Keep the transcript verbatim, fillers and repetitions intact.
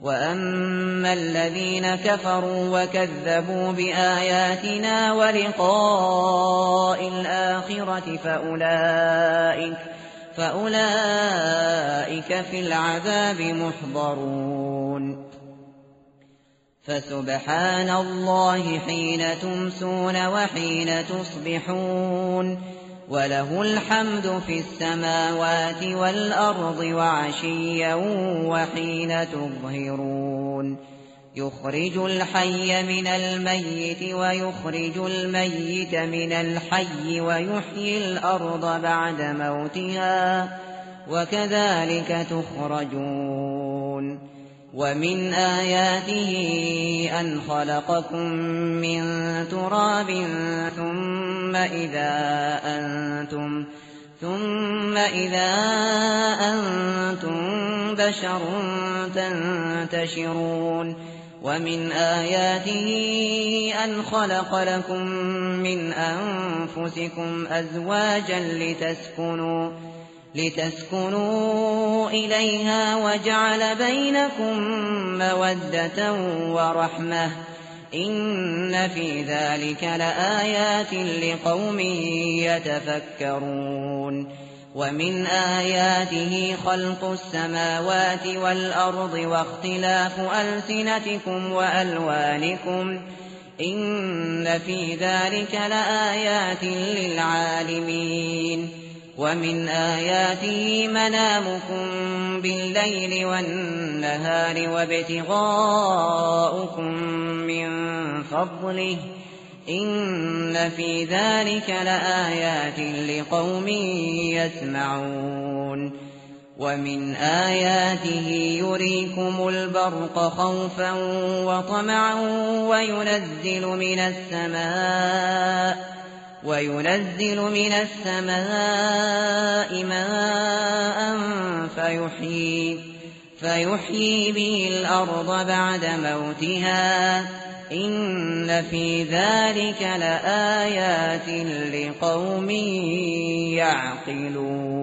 وَأَمَّا الَّذِينَ كَفَرُوا وَكَذَّبُوا بِآيَاتِنَا وَلِقَاءِ الْآخِرَةِ فَأُولَئِكَ فَأُولَئِكَ فِي الْعَذَابِ مُحْضَرُونَ فَسُبْحَانَ اللَّهِ حِينَ تُمْسُونَ وَحِينَ تُصْبِحُونَ وَلَهُ الْحَمْدُ فِي السَّمَاوَاتِ وَالْأَرْضِ وَعَشِيًّا وَحِينَ تُظْهِرُونَ يُخْرِجُ الْحَيَّ مِنَ الْمَيِّتِ وَيُخْرِجُ الْمَيِّتَ مِنَ الْحَيِّ وَيُحْيِي الْأَرْضَ بَعْدَ مَوْتِهَا وَكَذَلِكَ تُخْرَجُونَ وَمِنْ آيَاتِهِ أَنْ خَلَقَكُم مِّن تُرَابٍ ثُمَّ إِذَا أَنتُمْ ثُمَّ إِذَا أَنتُم بَشَرٌ تَنتَشِرُونَ وَمِنْ آيَاتِهِ أَنْ خَلَقَ لَكُم مِّنْ أَنفُسِكُمْ أَزْوَاجًا لِّتَسْكُنُوا لِتَسْكُنُوا إِلَيْهَا وَجَعَلَ بَيْنَكُم مَّوَدَّةً وَرَحْمَةً ۚ إِنَّ فِي ذَٰلِكَ لَآيَاتٍ لِّقَوْمٍ يَتَفَكَّرُونَ وَمِنْ آيَاتِهِ خَلْقُ السَّمَاوَاتِ وَالْأَرْضِ وَاخْتِلَافُ أَلْسِنَتِكُمْ وَأَلْوَانِكُمْ ۚ إِنَّ فِي ذَٰلِكَ لَآيَاتٍ لِّلْعَالِمِينَ وَمِنْ آيَاتِهِ مَنَامُكُم بِاللَّيْلِ وَالنَّهَارِ وَابْتِغَاؤُكُم مِّن فَضْلِهِ ۚ إِنَّ فِي ذَٰلِكَ لَآيَاتٍ لِّقَوْمٍ يَسْمَعُونَ وَمِنْ آيَاتِهِ يُرِيكُمُ الْبَرْقَ خَوْفًا وَطَمَعًا وَيُنَزِّلُ مِنَ السَّمَاءِ وَيُنَزِّلُ مِنَ السَّمَاءِ مَاءً فَيُحْيِي فَيُحْيِي بِهِ الْأَرْضَ بَعْدَ مَوْتِهَا ۚ إِنَّ فِي ذَٰلِكَ لَآيَاتٍ لِّقَوْمٍ يَعْقِلُونَ.